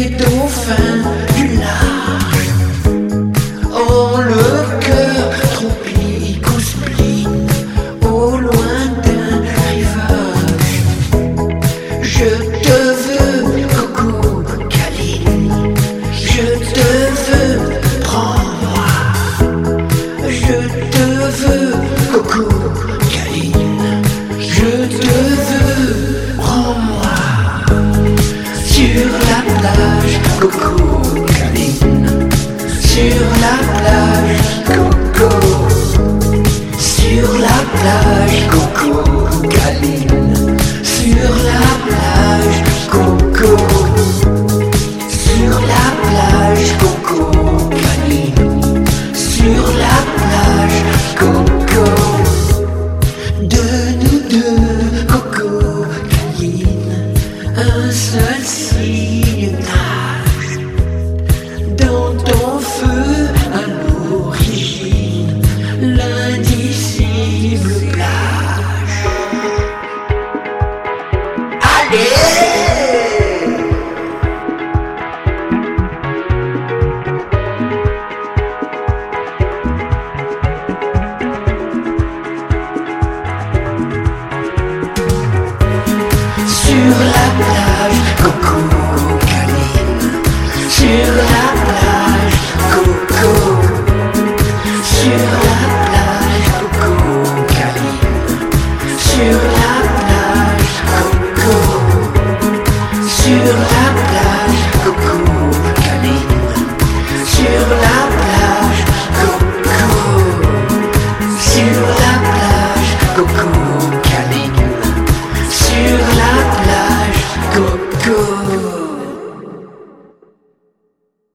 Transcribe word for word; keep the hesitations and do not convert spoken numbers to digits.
les dauphins du large ont le cœur tropique au spleen, au lointain rivage. Je te veux, coco câline, je te veux, prends-moi. Je te veux, coco câline, je te veux, prends-moi. Sur la plage, coco câline, sur la plage, coco, sur la plage, coco câline, sur la plage, coco, sur la plage, coco câline, sur la plage, coco. De nous deux, coco câline, un seul signe nage dans ton feu à l'origine, l'indicible plage. Allez! Sur la plage, coco câline, sur la plage, coco, sur la plage, coco câline, sur la plage, coco, sur la